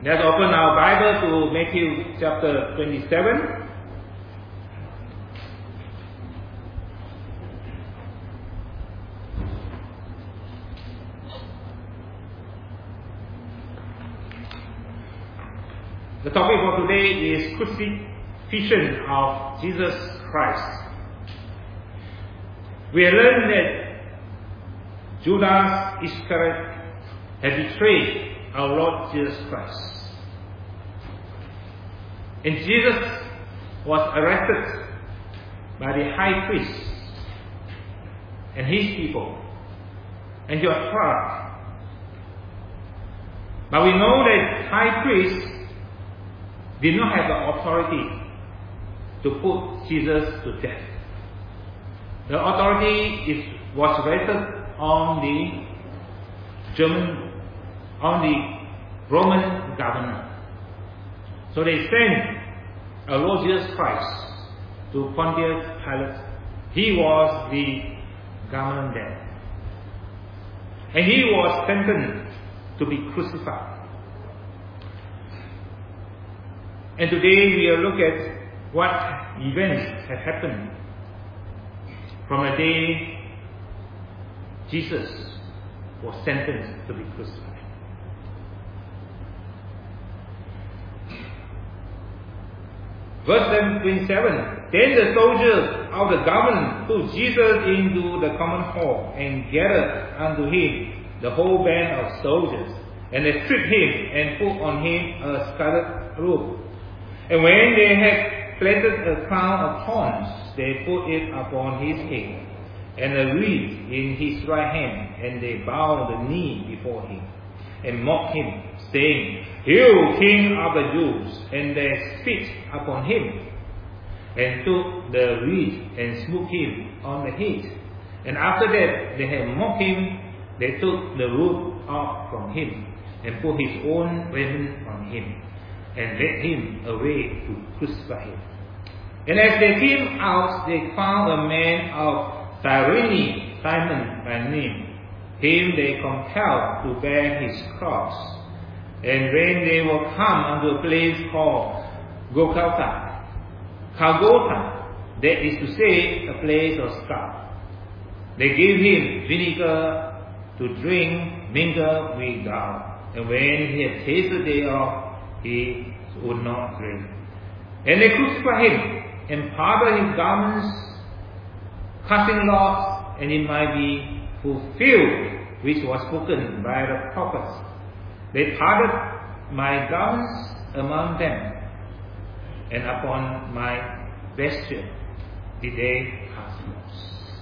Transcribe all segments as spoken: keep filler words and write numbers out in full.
Let's open our Bible to Matthew chapter twenty-seven. The topic for today is crucifixion of Jesus Christ. We have learned that Judas Iscariot had betrayed our Lord Jesus Christ. And Jesus was arrested by the high priest and his people and he was tried. But we know that high priest did not have the authority to put Jesus to death. The authority is, was vested on the German, on the Roman governor. So they sent our Lord Jesus Christ to Pontius Pilate. He was the governor there. And he was sentenced to be crucified. And today we will look at what events have happened from the day Jesus was sentenced to be crucified. Verse twenty-seven, then the soldiers of the government took Jesus into the common hall and gathered unto him the whole band of soldiers. And they stripped him and put on him a scarlet robe. And when they had planted a crown of thorns, they put it upon his head, and a reed in his right hand, and they bowed the knee before him, and mocked him, saying, Hail, King of the Jews! And they spit upon him, and took the reed, and smote him on the head. And after that they had mocked him, they took the robe off from him, and put his own raiment on him, and led him away to crucify him. And as they came out, they found a man of Cyrene, Simon by name. Him they compelled to bear his cross. And when they were come unto a place called Golgotha, Golgotha, that is to say, a place of skull, they gave him vinegar to drink mingled with gall. And when he had tasted thereof, he would not drink. And they crucified him, and parted his garments, casting lots, and it might be fulfilled which was spoken by the prophets. They parted my garments among them, and upon my vesture did they cast lots.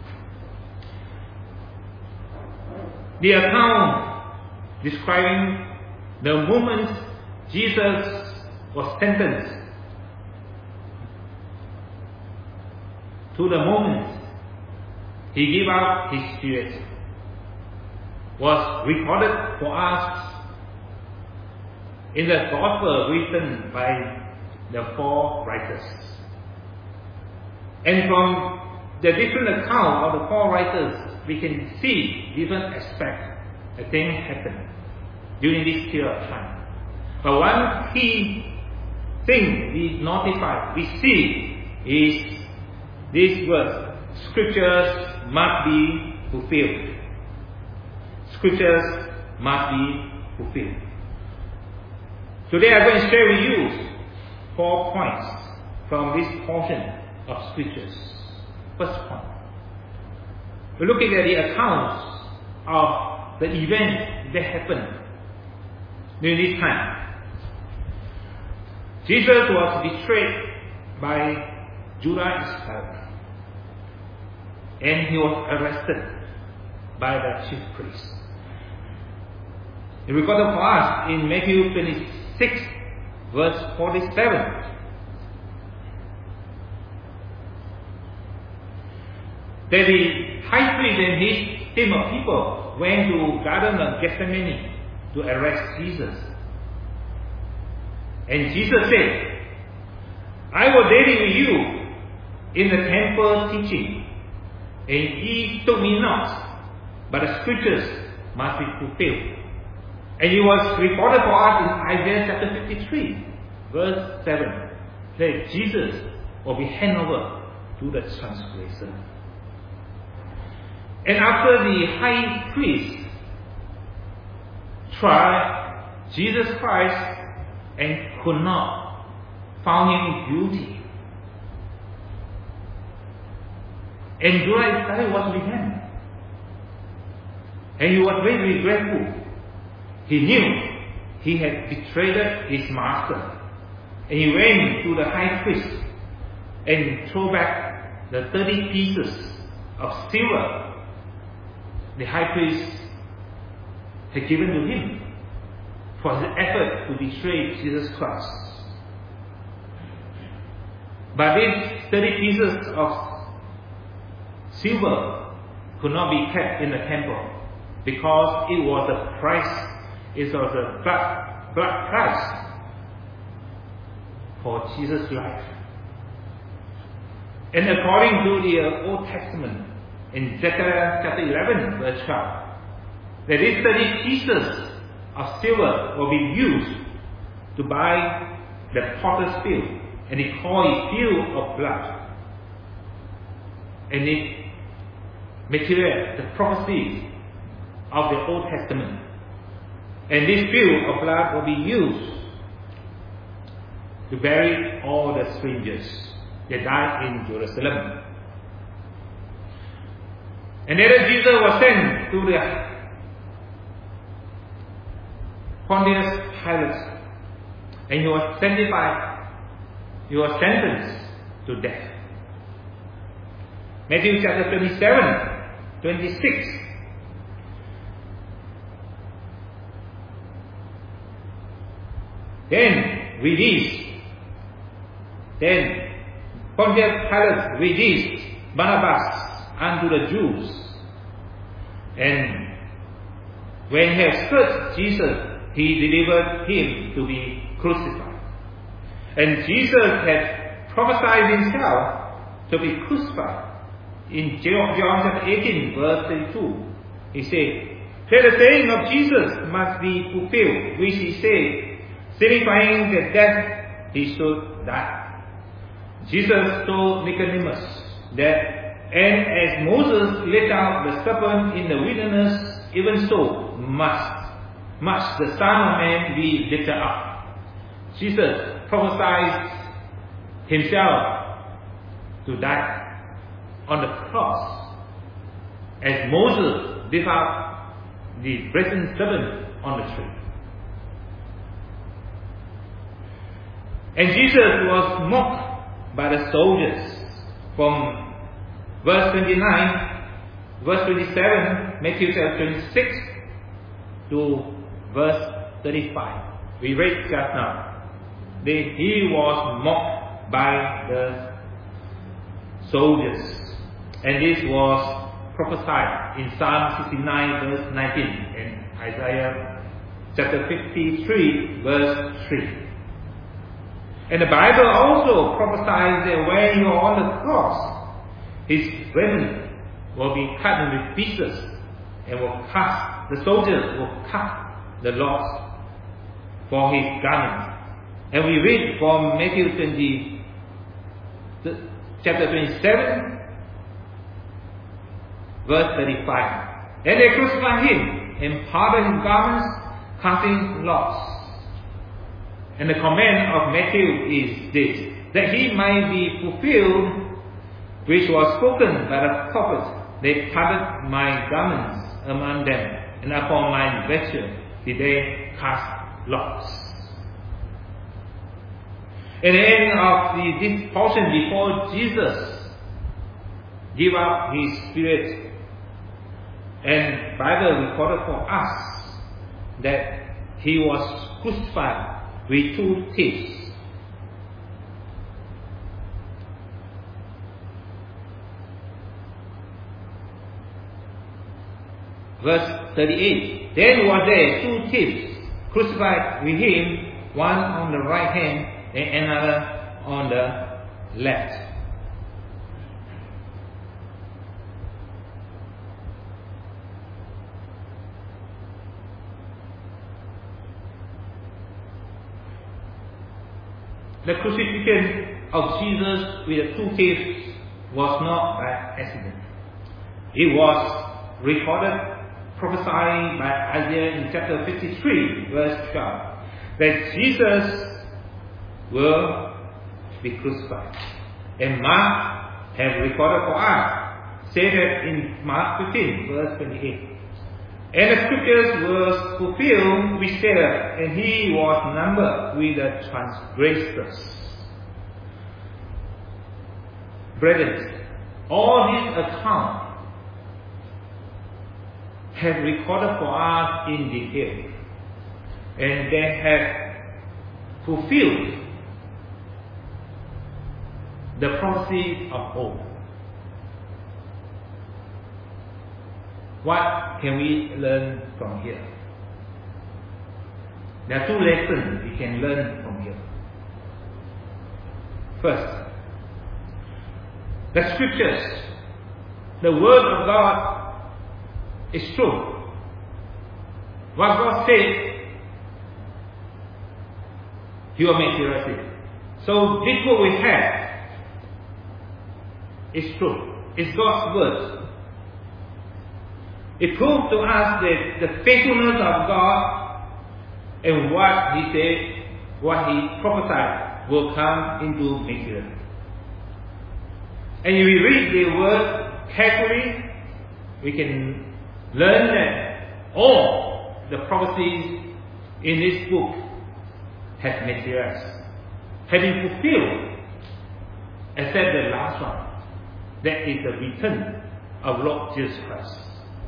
The account describing the moment Jesus was sentenced to the moment he gave up his spirit was recorded for us in the gospel written by the four writers. And from the different account of the four writers, we can see different aspects that things happened during this period of time. But one key thing we notify, we see is this verse: Scriptures must be fulfilled. Scriptures must be fulfilled. Today I'm going to share with you four points from this portion of Scriptures. First point, we're looking at the accounts of the events that happened during this time. Jesus was betrayed by Judas Iscariot, and he was arrested by the chief priests. It recorded for us in Matthew twenty-six, verse forty-seven. That the high priest and his team of people went to Garden of Gethsemane to arrest Jesus. And Jesus said, I was daily with you in the temple teaching, and ye took me not, but the scriptures must be fulfilled. And it was recorded for us in Isaiah chapter fifty-three, verse seven, that Jesus will be handed over to the transgressor. And after the high priest tried Jesus Christ and could not found him guilty, and Judas Iscariot was with him, and he was very regretful. He knew he had betrayed his master, and he went to the high priest and threw back the thirty pieces of silver the high priest had given to him for his effort to betray Jesus Christ. But these thirty pieces of silver could not be kept in the temple, because it was a price, it was a blood, blood price for Jesus' life. And according to the Old Testament, in Zechariah chapter eleven, verse twelve, that these thirty pieces of silver will be used to buy the potter's field, and they call it field of blood. And it material, the prophecies of the Old Testament. And this field of blood will be used to bury all the strangers that died in Jerusalem. And then Jesus was sent to the Pontius Pilate, and he was sanctified, he was sentenced to death. Matthew chapter twenty-seven, twenty-six. Then released, then Pontius Pilate released Barabbas unto the Jews. And when he had searched Jesus, he delivered him to be crucified. And Jesus had prophesied himself to be crucified. In John chapter eighteen, verse thirty-two, he said, that the saying of Jesus must be fulfilled, which he said, signifying that death he should die. Jesus told Nicodemus that, and as Moses lifted out the serpent in the wilderness, even so must, must the Son of Man be lifted up. Jesus prophesied himself to die on the cross, as Moses lifted up the brazen serpent on the tree. And Jesus was mocked by the soldiers from verse twenty-nine, verse twenty-seven, Matthew chapter twenty-six, to verse thirty-five. We read just now. That he was mocked by the soldiers. And this was prophesied in Psalm sixty-nine, verse nineteen, and Isaiah chapter fifty-three, verse three. And the Bible also prophesies that when you are on the cross, his remnant will be cut into pieces, and will cast, the soldiers will cut the lots for his garment. And we read from Matthew twenty, chapter twenty-seven, verse thirty-five. And they crucified him, and parted his garments, casting lots. And the command of Matthew is this, that he might be fulfilled, which was spoken by the prophet, they parted my garments among them, and upon my vesture did they cast lots. At the end of the, this portion, before Jesus gave up his spirit, and Bible recorded for us that he was crucified with two thieves. Verse thirty-eight. Then were there two thieves crucified with him, one on the right hand and another on the left. the crucifixion of Jesus with the two thieves was not by accident. It was recorded, prophesied by Isaiah in chapter fifty-three, verse twelve, that Jesus will be crucified. And Mark has recorded for us, say that in Mark fifteen, verse twenty-eight. And the scriptures was fulfilled which said, and he was numbered with the transgressors. Brethren, all these accounts have recorded for us in detail, and they have fulfilled the prophecy of old. What can we learn from here? There are two lessons we can learn from here. First, the scriptures, the word of God is true. What God said, He will materialize it. So this what we have is true. It's God's word. It proves to us that the faithfulness of God and what He said, what He prophesied will come into material. And if we read the word carefully, we can learn that all the prophecies in this book have materialized, have been fulfilled, except the last one, that is the return of Lord Jesus Christ.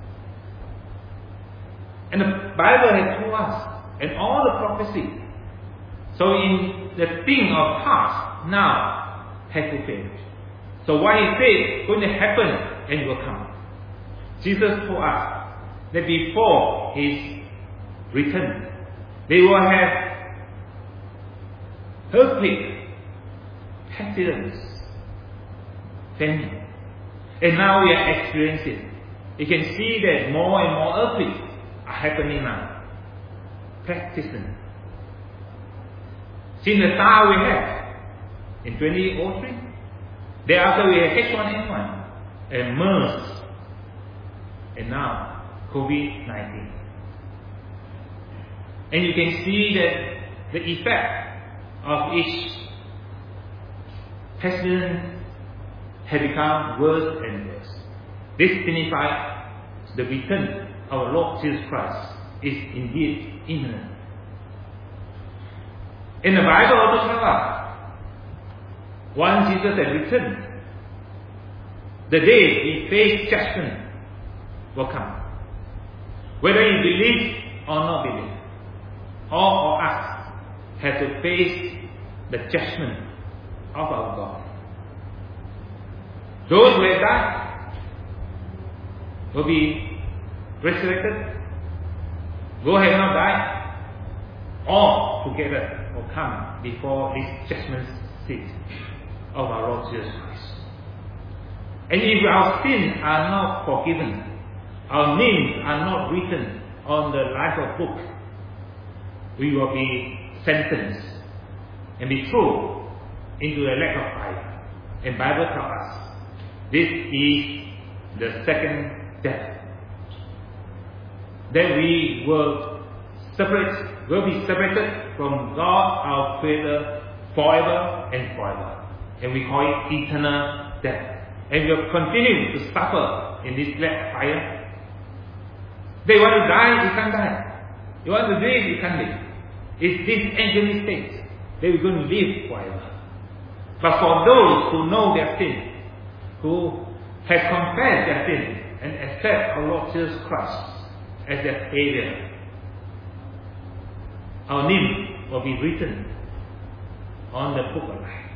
And the Bible has told us, and all the prophecy, so in the thing of past, now has fulfilled. So what He said going to happen and will come. Jesus told us that before His return, they will have earthquake, pestilence, famine. And now we are experiencing. You can see that more and more earthquakes are happening now. Pestilence. Since the start we have in twenty oh three, thereafter we have H one N one and MERS, and now COVID nineteen. And you can see that the effect of each pestilence has become worse and worse. This signifies the return of our Lord Jesus Christ is indeed imminent. In the Bible also tells us, once Jesus has returned, the day He face judgment will come. Whether you believe or not believe, all of us have to face the judgment of our God. Those who have died will be resurrected. Those who have not died, all together will come before this judgment seat of our Lord Jesus Christ. And if our sins are not forgiven, our names are not written on the life of book, we will be sentenced and be thrown into the lake of fire. And Bible tells us this is the second death. That we will separate, will be separated from God our Creator forever and forever. And we call it eternal death. And we will continue to suffer in this lake of fire. They want to die, you can't die. You want to live, you can't live. It's this angelic state. They will going to live forever. But for those who know their sin, who have confessed their sin and accept our Lord Jesus Christ as their Savior, our name will be written on the book of life.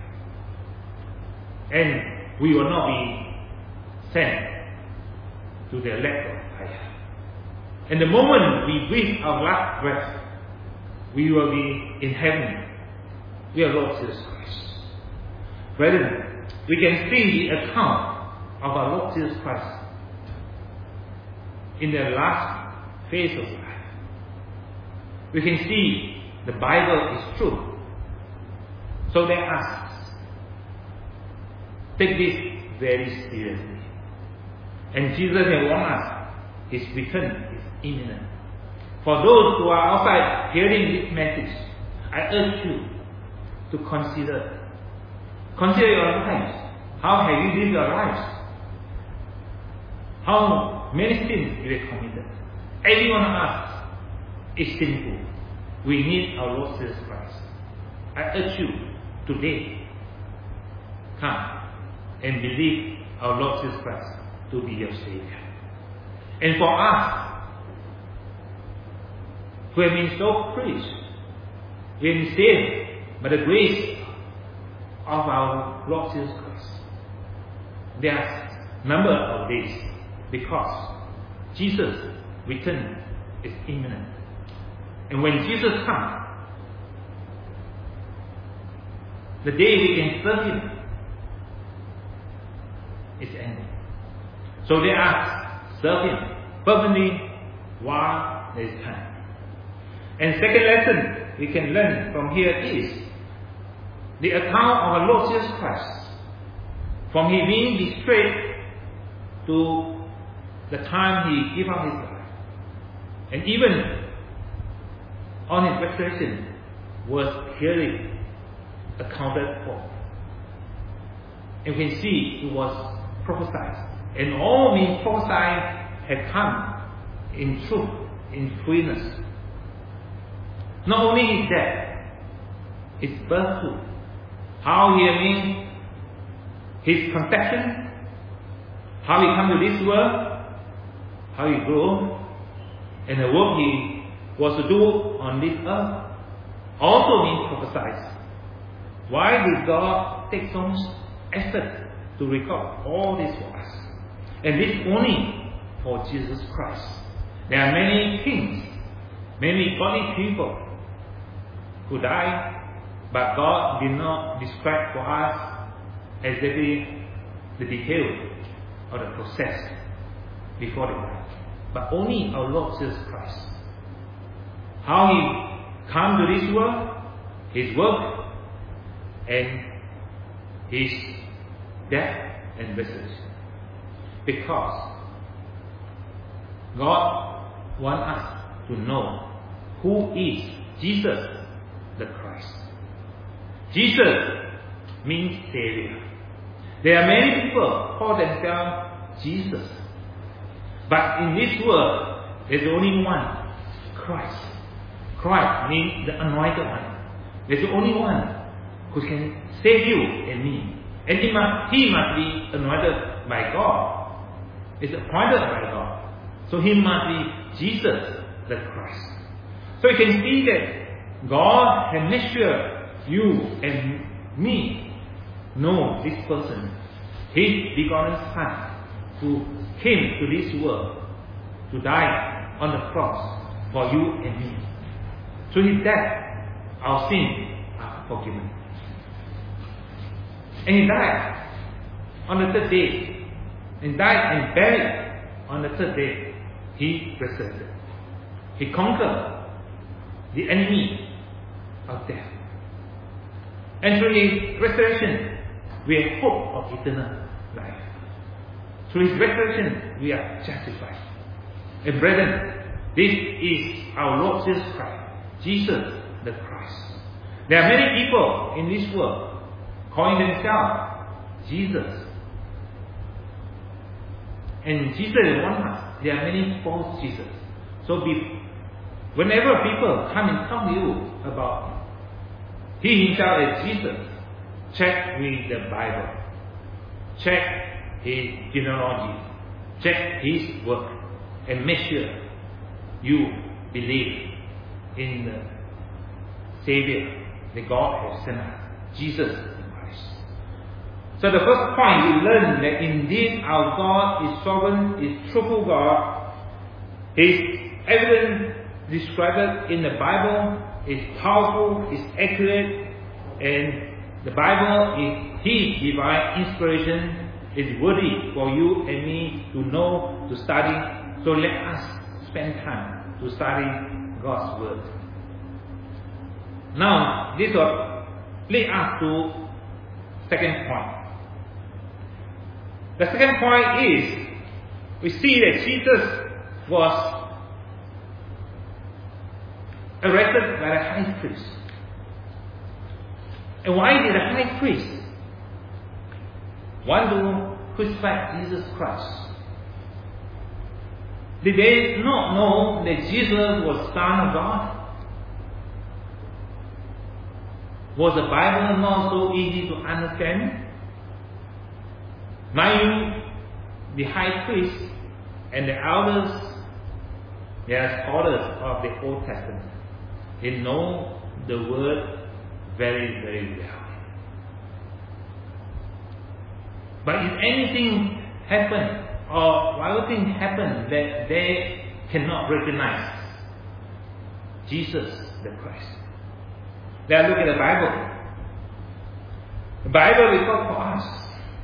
And we will not be sent to the lake of fire. And the moment we breathe our last breath, we will be in heaven. We are Lord Jesus Christ. Brethren, we can see the account of our Lord Jesus Christ in the last phase of life. We can see the Bible is true. So let us take this very seriously. And Jesus has warned us, His return is imminent. For those who are outside hearing this message, I urge you to consider. Consider your lives. How have you lived your lives? How many sins you have committed? Every one of us is sinful. We need our Lord Jesus Christ. I urge you today, come and believe our Lord Jesus Christ to be your Savior. And for us, who have been so privileged, we have been saved by the grace of our Lord Jesus Christ. There are a number of days because Jesus' return is imminent. And when Jesus comes, the day we can serve Him is ending. So let us serve Him fervently while there is time. And second lesson we can learn from here is the account of our Lord Jesus Christ, from He being betrayed to the time He gave up His life, and even on His resurrection was clearly accounted for. And we can see it was prophesied, and all means prophesied had come in truth, in fullness. Not only His death, His birth too, how He means His conception, how He come to this world, how He grew, and the work He was to do on this earth, also means prophesied. Why did God take so much effort to record all this for us? And this only for Jesus Christ. There are many kings, many godly people who died, but God did not describe for us exactly the detail of the process before they died. But only our Lord Jesus Christ. How He came to this world, His work, and His death and resurrection. Because God wants us to know who is Jesus the Christ. Jesus means Savior. There are many people call themselves Jesus. But in this world, there's only one, Christ. Christ means the anointed one. There's only one who can save you and me. And he must, he must be anointed by God. It's appointed by God. So he must be Jesus the Christ. So you can see that God can make sure you and me know this person, His begotten Son, who came to this world to die on the cross for you and me. Through His death, our sins are forgiven. And He died on the third day, and died and buried on the third day. He resurrected. He conquered the enemy of death. And through His resurrection, we have hope of eternal life. Through His resurrection, we are justified. And brethren, this is our Lord Jesus Christ, Jesus the Christ. There are many people in this world calling themselves Jesus. And Jesus warns us, there are many false Jesus. So be, whenever people come and tell you about He Himself as Jesus, check with the Bible. Check His genealogy. Check His work. And make sure you believe in the Savior that God has sent us, Jesus Christ. So the first point, we learn that indeed our God is sovereign, is truthful God. His evidence described in the Bible is powerful, is accurate, and the Bible is His divine inspiration, is worthy for you and me to know, to study. So let us spend time to study God's Word. Now, this was lead us to second point. The second point is, we see that Jesus was arrested by the high priest. And why did the high priest want to crucify Jesus Christ? Did they not know that Jesus was Son of God? Was the Bible not so easy to understand? Mind you, the high priest and the elders, they are scholars of the Old Testament. They know the word very, very well. But if anything happened, or wild thing happened that they cannot recognize Jesus the Christ, let's look at the Bible. The Bible records for us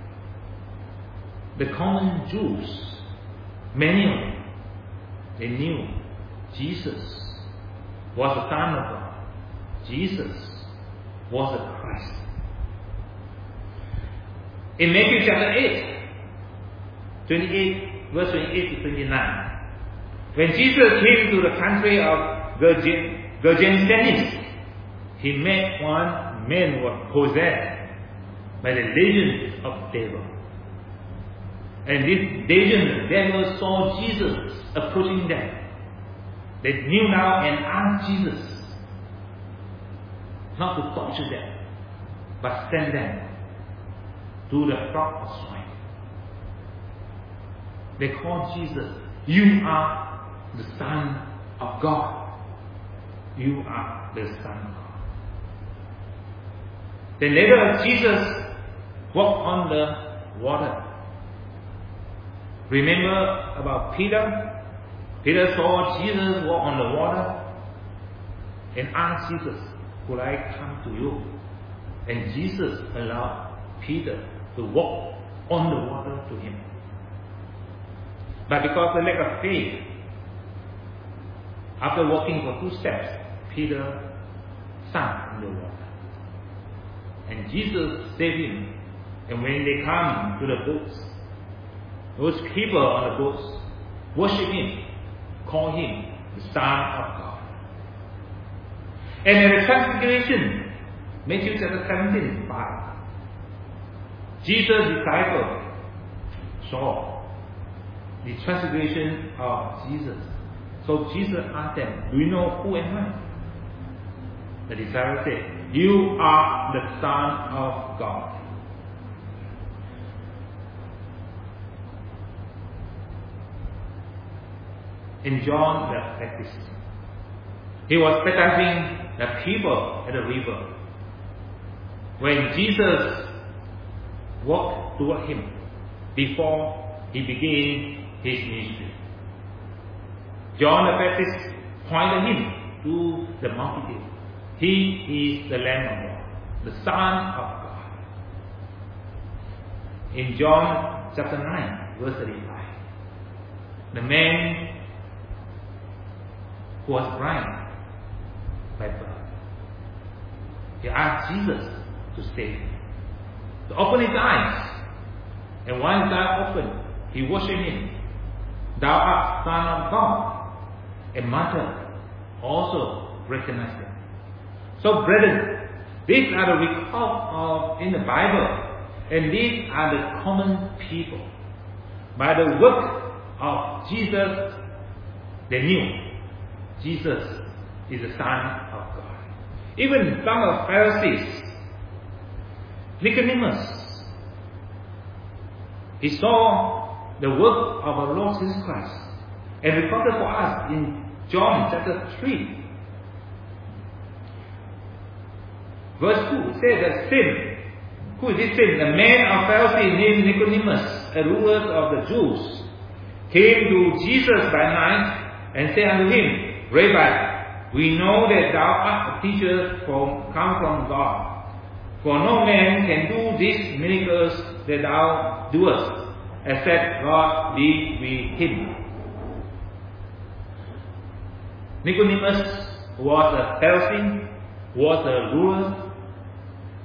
the common Jews, many of them, they knew Jesus was the Son of God. Jesus was the Christ. In Matthew chapter eight, twenty-eight, verse twenty-eight to twenty-nine, when Jesus came to the country of Gergesenes, he met one man who was possessed by the legion of devils. And this legion of devils saw Jesus approaching them. They kneeled down and asked Jesus not to torture them, but send them to the flock of swine. They called Jesus, "You are the Son of God. You are the Son of God." Then later Jesus walked on the water. Remember about Peter? Peter saw Jesus walk on the water and asked Jesus, "Could I come to you?" And Jesus allowed Peter to walk on the water to him. But because of the lack of faith, after walking for two steps, Peter sank in the water. And Jesus saved him. And when they come to the boats, those people on the boats worship him, call him the Son of God. And at the transfiguration, Matthew chapter seventeen, five, Jesus' disciples saw the transfiguration of Jesus. So Jesus asked them, "Do you know who am I?" The disciples said, "You are the Son of God." In John the Baptist, he was baptizing the people at the river. When Jesus walked toward him before he began his ministry, John the Baptist pointed him to the multitude. He is the Lamb of God, the Son of God. In John chapter nine, verse thirty-five, the man who was blind by birth, he asked Jesus to save him, to open his eyes. And once his eyes opened, he worshipped him. "Thou art Son of God." And Martha also recognized him. So, brethren, these are the records of in the Bible, and these are the common people. By the work of Jesus, they knew Jesus is the Son of God. Even some of the Pharisees, Nicodemus, he saw the work of our Lord Jesus Christ, and recorded for us in John chapter three. Verse two says that sin. Who is this sin? The man of Pharisee named Nicodemus, a ruler of the Jews, came to Jesus by night and said unto him, "Rabbi, we know that thou art a teacher from come from God. For no man can do these miracles that thou doest, except God be with him." Nicodemus was a Pharisee, was a ruler,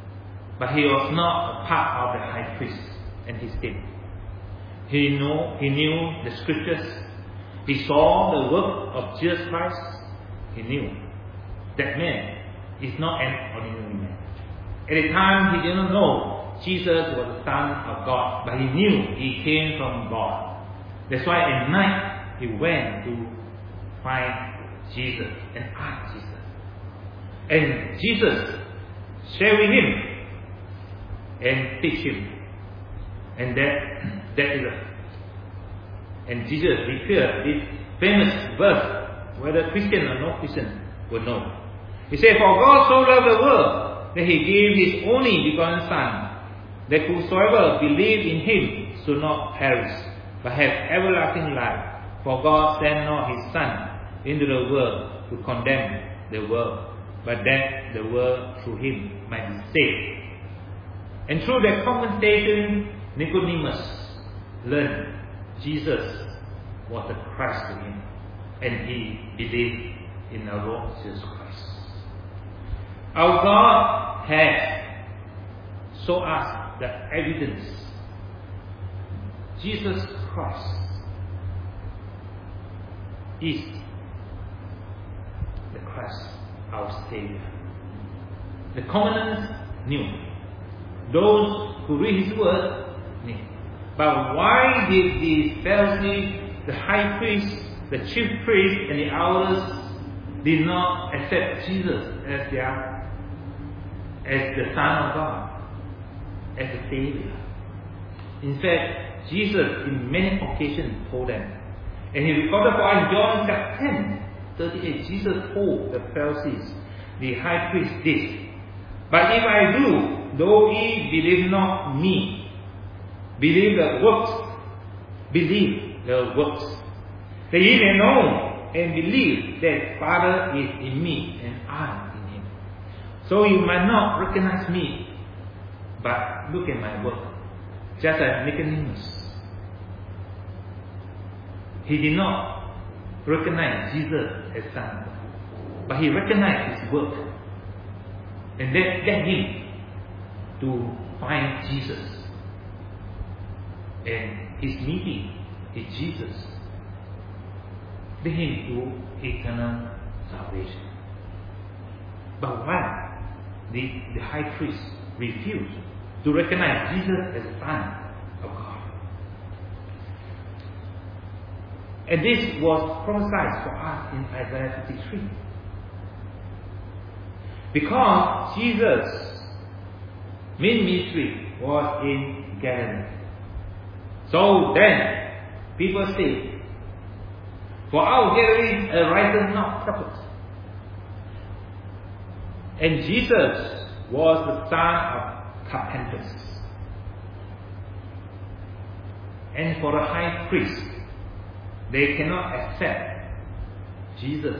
but he was not a part of the high priest and his team. He knew, he knew the scriptures. He saw the work of Jesus Christ. He knew that man is not an ordinary man. At the time, he did not know Jesus was the Son of God, but he knew he came from God. That's why at night he went to find Jesus and ask Jesus. And Jesus shared with him and teach him. And that that is it. And Jesus declared this famous verse, whether Christian or not Christian will know. He said, "For God so loved the world that he gave his only begotten Son, that whosoever believe in him should not perish, but have everlasting life. For God sent not his Son into the world to condemn the world, but that the world through him might be saved." And through that conversation, Nicodemus learned Jesus was the Christ to him, and he believed in our Lord Jesus Christ. Our God has shown us the evidence. Jesus Christ is the Christ, our Savior. The commandants knew. Those who read his word knew. But why did the Pharisees, the high priests, the chief priests, and the elders did not accept Jesus as their, as the Son of God, as the Savior? In fact, Jesus in many occasions told them, and he recorded for us in John chapter ten, thirty-eight, Jesus told the Pharisees, the high priest, this: "But if I do, though ye believe not me, believe the works, believe the works, that ye may know and believe that Father is in me and I in him. So you might not recognize me, but look at my work." Just as Nicodemus, he did not recognize Jesus as Son of God, but he recognized his work, and that led him to find Jesus. And his meeting with Jesus led him to eternal salvation. But why did the high priest refuse to recognize Jesus as the Son of God? And this was prophesied for us in Isaiah fifty-three. Because Jesus' main ministry was in Galilee. So then, people say, "For our Galilee arises not prophet." And Jesus was the son of carpenters. And for the high priest, they cannot accept Jesus,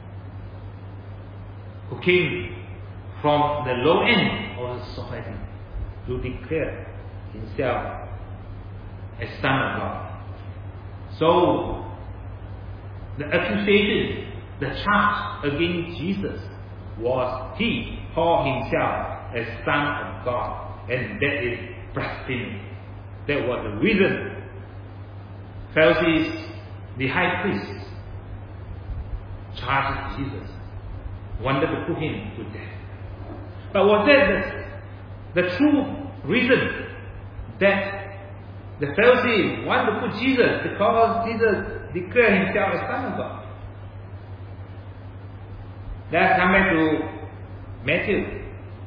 who came from the low end of the society to declare himself as Son of God. So, the accusation, the charge against Jesus was he called himself as Son of God, and that is blasphemy. That was the reason Pharisees, the high priests, charged Jesus, wanted to put him to death. But was that the, the true reason that the Pharisees wanted to put Jesus? Because Jesus declared himself as Son of God. Let's come back to Matthew.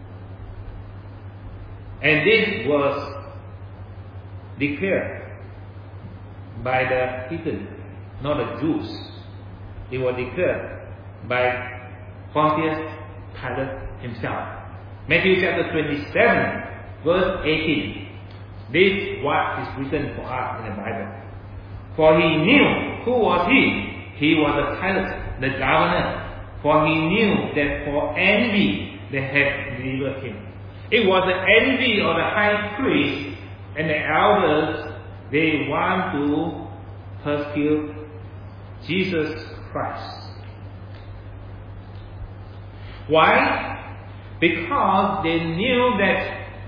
And this was declared by the heathen, not the Jews. It was declared by Pontius Pilate himself. Matthew chapter twenty-seven, verse eighteen. This is what is written for us in the Bible. "For he knew who was he. He was the Pilate, the governor. For he knew that for envy they had delivered him." It was the envy of the high priest and the elders. They want to persecute Jesus Christ. Why? Because they knew that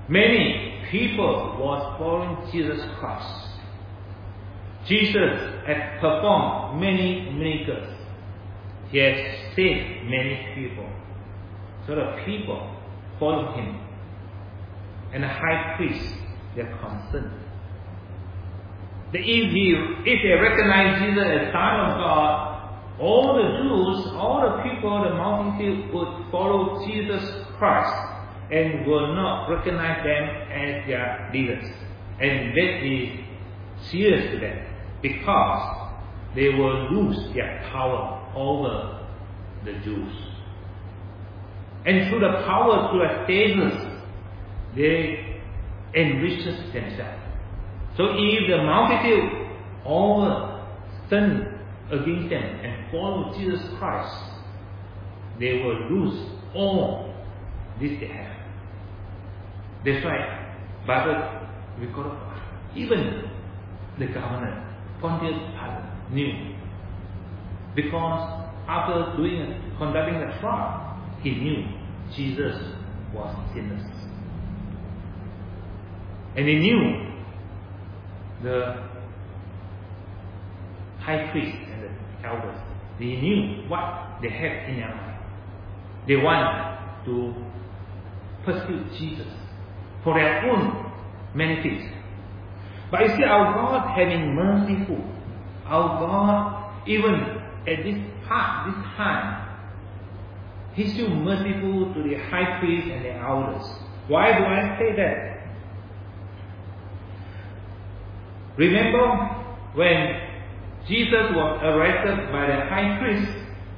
many people was following Jesus Christ. Jesus had performed many miracles. He has saved many people. So the people followed him. And the high priests, they are concerned. That if, he, if they recognize Jesus as Son of God, all the Jews, all the people, the multitude would follow Jesus Christ and will not recognize them as their leaders. And that is serious to them because they will lose their power over the Jews. And through the power, through a status, they enrich themselves. So if the multitude all turn against them and follow Jesus Christ, they will lose all this they have. That's why Bible recorded even the governor Pontius Pilate knew, because after doing conducting the trial, he knew Jesus was sinless, and he knew the high priest and the elders. They knew what they had in their mind. They want to persecute Jesus for their own benefit. But you see, our God having merciful, our God, even at this part, this time, He's still merciful to the high priest and the elders. Why do I say that? Remember when Jesus was arrested by the high priest,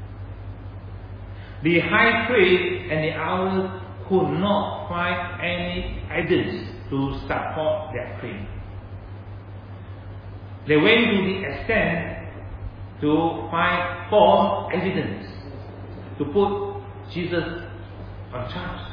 the high priest and the elders could not find any evidence to support their claim. They went to the extent to find false evidence to put Jesus on charge.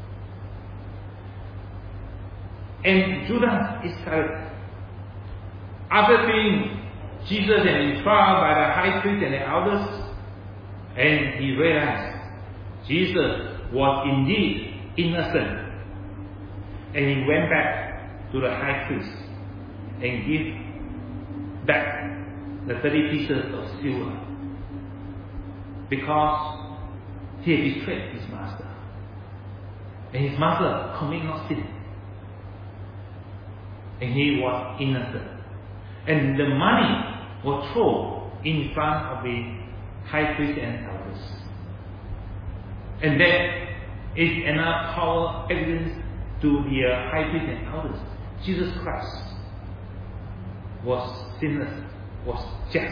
And Judas Iscariot, after seeing Jesus and his trial by the high priest and the elders, and he realized Jesus was indeed innocent, and he went back to the high priest and gave back the thirty pieces of silver, because he had betrayed his master, and his master committed no sin, and he was innocent. And the money was thrown in front of the high priest and elders. And that is enough power evidence to the uh, high priest and elders. Jesus Christ was sinless, was just.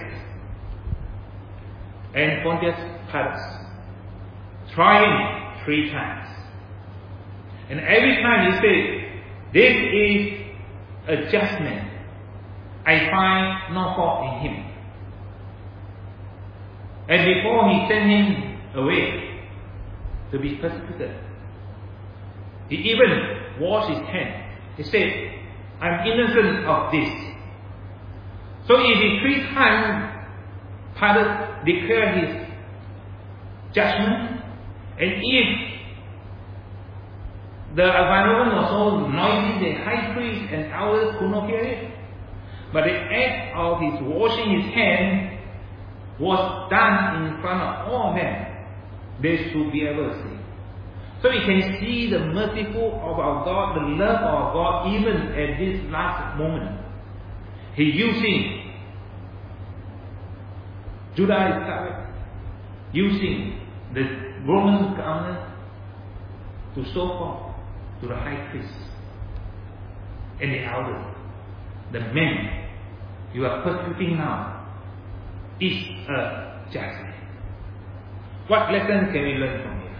And Pontius Pilate tried him three times. And every time he said, "This is a judgment. I find no fault in him." And before he sent him away to be persecuted, he even washed his hand. He said, "I'm innocent of this." So if the three times Pilate declared his judgment, and if the environment was so noisy, the high priest and elders could not hear it, but the act of his washing his hand was done in front of all men, they should be able to see. So we can see the merciful of our God, the love of our God, even at this last moment. He using Judas Iscariot, using the Roman government to show forth to the high priest and the elders, the men you are persecuting now is a judgment. What lesson can we learn from here?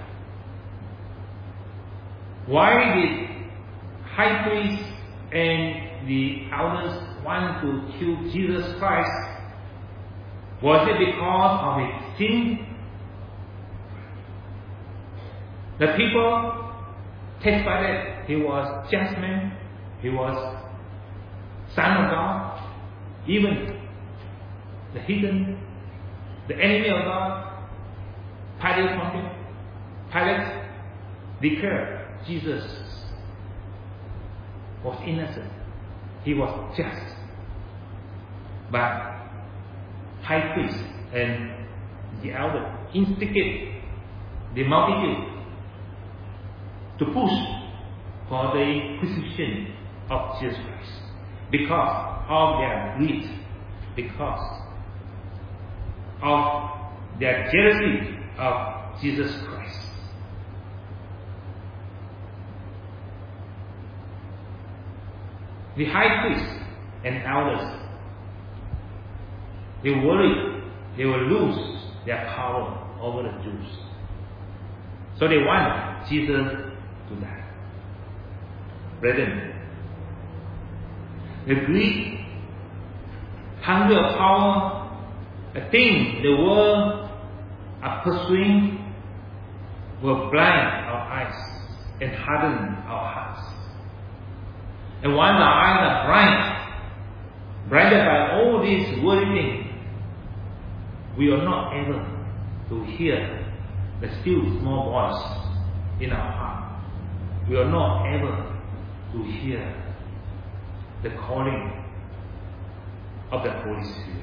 Why did high priest and the elders want to kill Jesus Christ? Was it because of his sin? The people testified that he was just man, he was Son of God. Even the heathen, the enemy of God, Pilate, Pilate declared Jesus was innocent. He was just. But high priest and the elder instigate the multitude to push for the crucifixion of Jesus Christ because of their greed, because of their jealousy of Jesus Christ. The high priests and elders, they worried they will lose their power over the Jews. So they want Jesus to die. Brethren, the greed, hunger of power, the things the world are pursuing will blind our eyes and harden our hearts. And once our eyes are bright, blinded by all these worldly things, we are not able to hear the still small voice in our heart. We are not able to hear the calling of the Holy Spirit.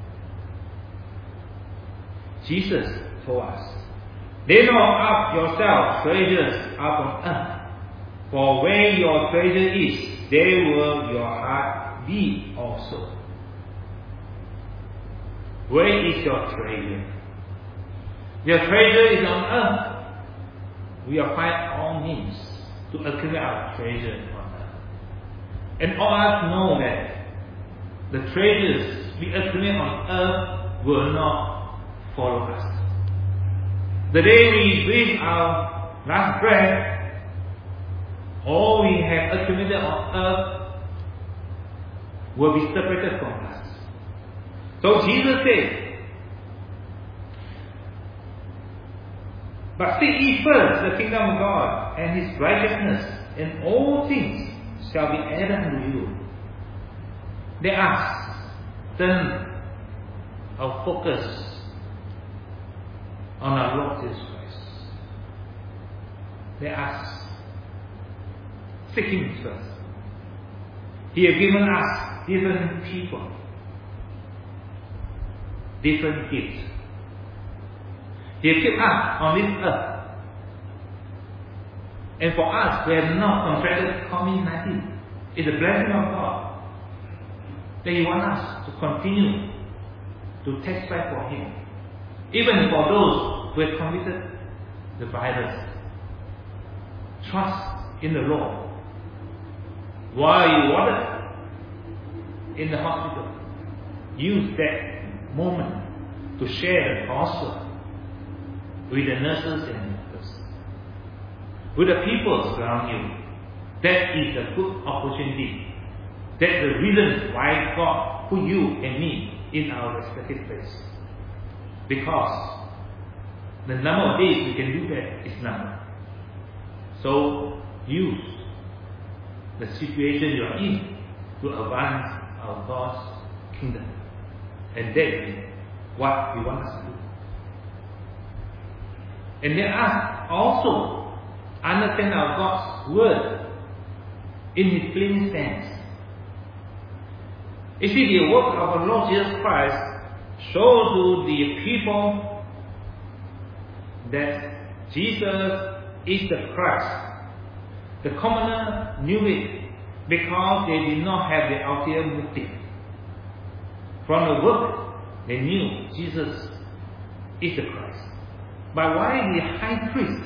Jesus told us, lay not up yourselves treasures up on earth, for where your treasure is, there will your heart be also. Where is your treasure? Your treasure is on earth. We will find all means to accumulate our treasure on earth. And all of us know that the treasures we accumulate on earth will not follow us. The day we breathe our last breath, all we have accumulated on earth will be separated from us. So Jesus said, but seek ye first the kingdom of God and His righteousness, and all things shall be added unto you. Let us turn our focus on our Lord Jesus Christ. Let us seek Him first. He has given us different people, different gifts. He has kept us on this earth. And for us, we have not contracted COVID nineteen. It's a blessing of God that He wants us to continue to testify for Him. Even for those who have committed the virus. Trust in the Lord. While you water in the hospital, use that moment to share the gospel with the nurses and doctors, with the people around you. That is a good opportunity. That's the reason why God put you and me in our respective place. Because the number of days we can do that is numbered. So use the situation you are in to advance our God's kingdom. And that is what He wants us to do. And let us also understand our God's word in His plain sense. You see, the work of our Lord Jesus Christ shows to the people that Jesus is the Christ. The commoner knew it because they did not have the ulterior motive. From the work, they knew Jesus is the Christ. But why the high priest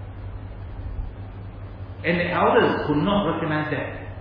and the elders could not recognize that?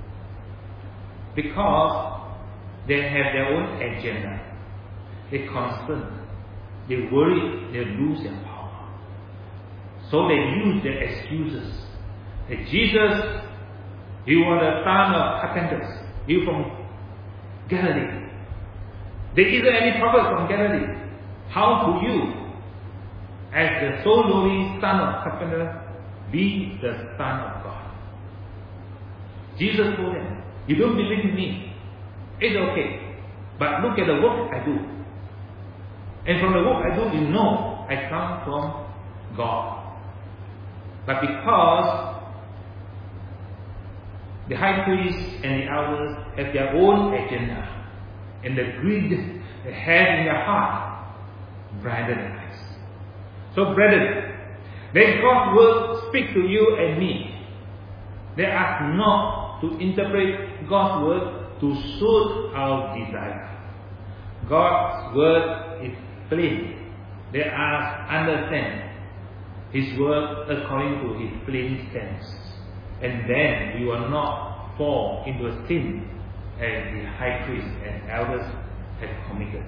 Because they have their own agenda. They concerned. They worry they lose their power. So they use their excuses. That Jesus, you are the son of carpenters. You from Galilee. There isn't any prophet from Galilee. How could you, as the so lowly son of carpenter, be the Son of God? Jesus told them, you don't believe in me. It's okay. But look at the work I do. And from the work I do, you know I come from God. But because the high priest and the elders have their own agenda, and the greed they have in their heart blinded their eyes. So, brethren, let God's word speak to you and me. Let us not to interpret God's word to suit our desire. God's word is plain. Let us understand His word according to His plain sense. And then we will not fall into a sin as the high priest and elders have committed.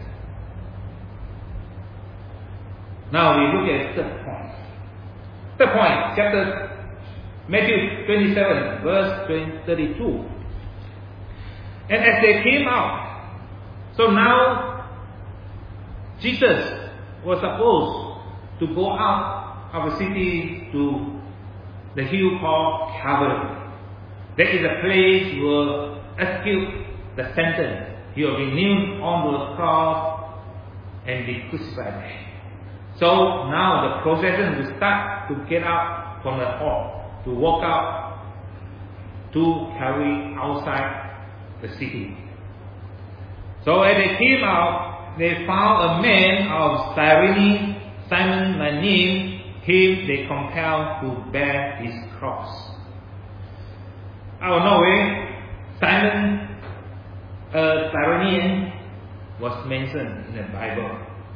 Now we look at third point. Third point, chapter Matthew twenty-seven, verse thirty-two. And as they came out, so now Jesus was supposed to go out of the city to the hill called Calvary. That is a place where execute the sentence. He will be nailed onto the cross and be crucified there. So now the procession will start to get out from the hall, to walk out to Calvary outside the city. So as they came out, they found a man of Cyrene, Simon by name. Him they compelled to bear his cross. Out of nowhere, Simon, a Cyrenian, was mentioned in the Bible.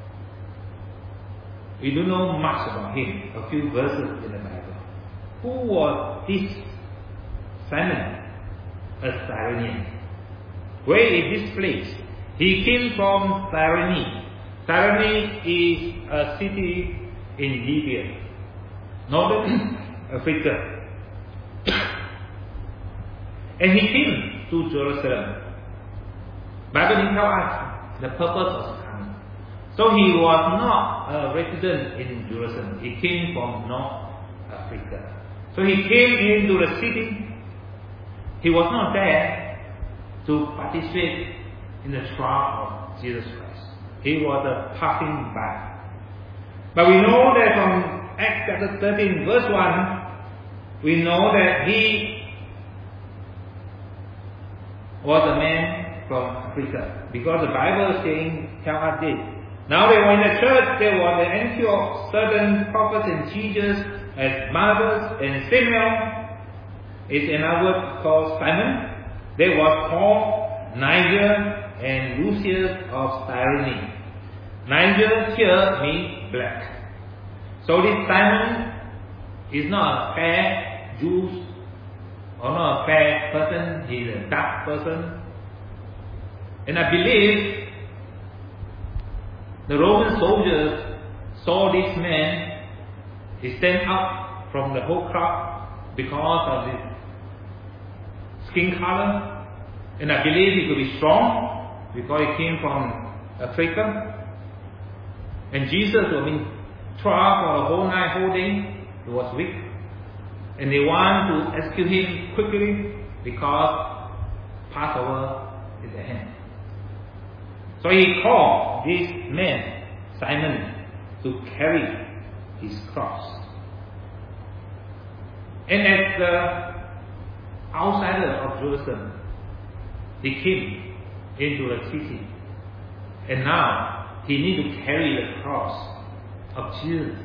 We don't know much about him, a few verses in the Bible. Who was this Simon, a Cyrenian? Where is this place? He came from Cyrene. Cyrene is a city in Libya, northern Africa. And he came to Jerusalem. Bible didn't tell us the purpose of his coming. So he was not a resident in Jerusalem. He came from North Africa. So he came into the city. He was not there to participate in the trial of Jesus Christ. He was a passing by. But we know that from Acts chapter thirteen, verse one, we know that he was a man from Africa. Because the Bible is saying, tell us this. Now they were in the church, there was the Antioch certain prophets and teachers as Barnabas and Simeon. Is another word called Simon. There was Paul, Niger, and Lucius of Cyrene. Niger here means black. So this Simon is not a fair Jew or not a fair person, he is a dark person. And I believe the Roman soldiers saw this man, he stand up from the whole crowd because of his skin color. And I believe he could be strong because he came from Africa. And Jesus was being tried for the whole night, whole day. He was weak. And they want to execute him quickly because Passover is at hand. So he called this man, Simon, to carry his cross. And as the outsider of Jerusalem, he came into the city. And now he needs to carry the cross of Jesus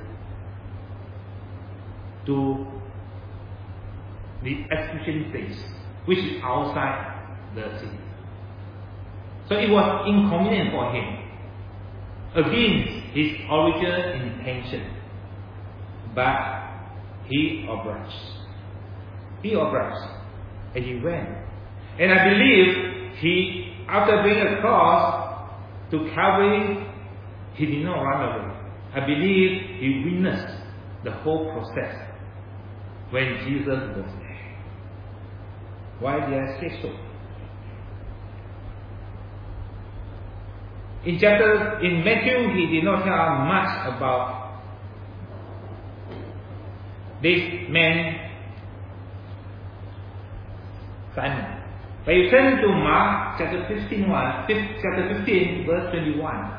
to the execution place, which is outside the city. So it was inconvenient for him, against his original intention. But he obliged. He obliged. And he went. And I believe he, after bringing a cross to Calvary, he did not run away. I believe he witnessed the whole process when Jesus was there. Why did I say so? In chapter in Matthew, he did not tell much about this man, Simon. But you turn to Mark chapter fifteen, one, chapter fifteen, verse twenty-one.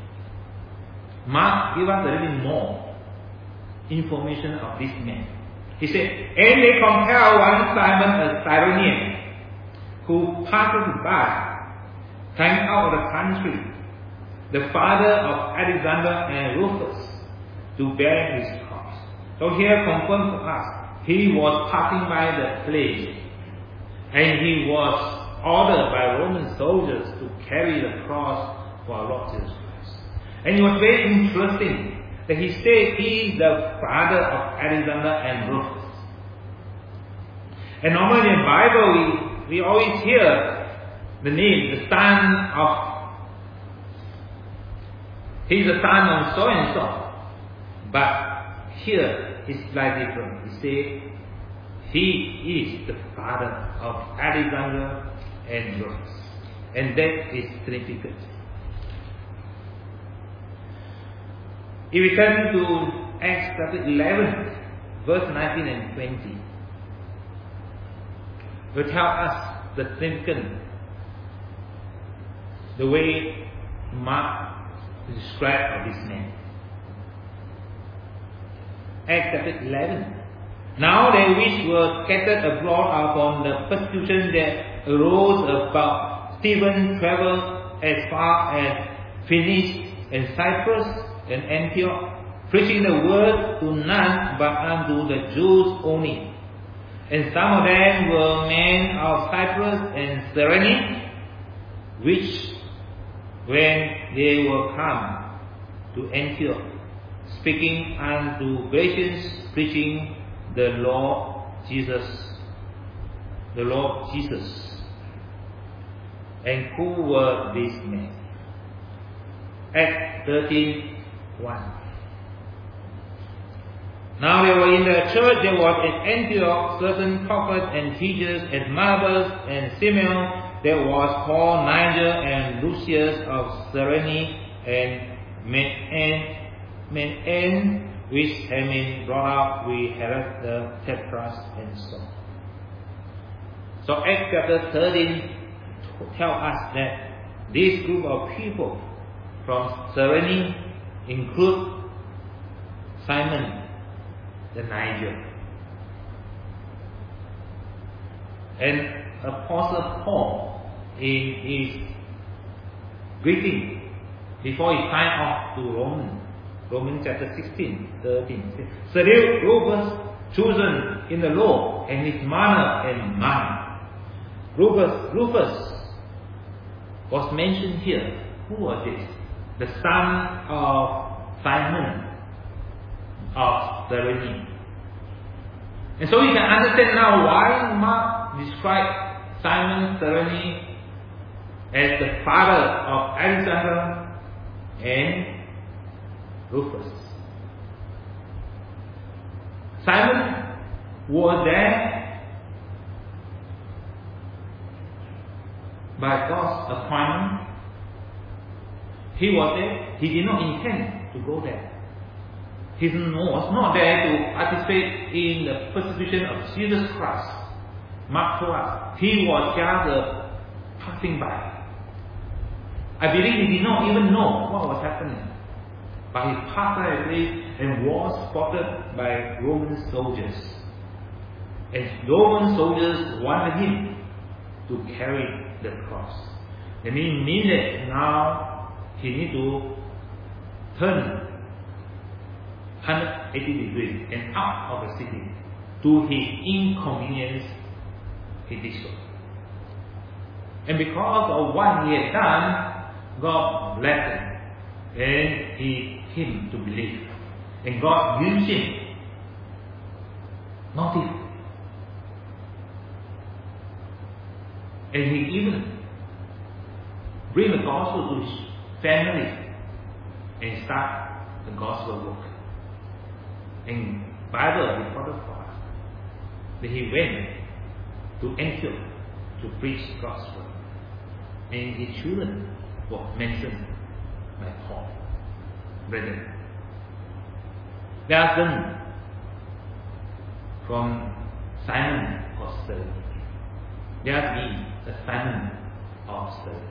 Mark gives us a little more information of this man. He said, and they compel one Simon a Cyrenian, who passed by, came out of the country, the father of Alexander and Rufus, to bear his cross. So here confirmed to us, he was passing by the place, and he was ordered by Roman soldiers to carry the cross for our Lord Jesus Christ. And it was very interesting that he said he is the father of Alexander and Rufus. And normally in the Bible, we, we always hear the name, the son of, he's the son of so and so. But here it's slightly different. He said he is the father of Alexander and Rufus. And that is significant. If we turn to Acts chapter eleven, verse nineteen and twenty, will tell us the significance, the way Mark described of this man. Acts chapter eleven. Now they which were scattered abroad upon the persecution that arose about Stephen travelled as far as Phoenicia and Cyprus and Antioch, preaching the word to none but unto the Jews only. And some of them were men of Cyprus and Cyrene, which when they were come to Antioch, speaking unto Galatians, preaching the Lord Jesus, the Lord Jesus. And who were these men? Acts thirteen one. Now there were in the church, there was at Antioch certain prophets and teachers, as Barnabas and Simeon, there was Paul, Niger, and Lucius of Cyrene, and Manaen, Manaen, which had been brought up with Herod the Tetrarch, and so on. So Acts chapter thirteen tells us that this group of people from Cyrene include Simon the Niger, and Apostle Paul in his greeting before he signed off to Romans, Romans chapter sixteen, thirteen. Salute Rufus, chosen in the Lord, and his manner and mind. Rufus, Rufus was mentioned here. Who was this? The son of Simon of Cyrene. And so you can understand now why Mark described Simon Cyrene as the father of Alexander and Rufus. Simon was there by God's appointment. He was there. He did not intend to go there. He was not there to participate in the persecution of Jesus Christ. Mark told us he was just uh, passing by. I believe he did not even know what was happening. But he passed by a place and was spotted by Roman soldiers. And Roman soldiers wanted him to carry the cross. And it means that now he needs to turn one hundred eighty degrees and out of the city. To his inconvenience, he did so. And because of what he had done, God blessed him and he came to believe. And God used him motive. And he even bring the gospel to his family and start the gospel work. And Bible recorded for us that he went to Antioch to preach the gospel. And his children were mentioned by Paul. Brethren, there are some from Simon of Cyrene. There are me, the Simon of Cyrene.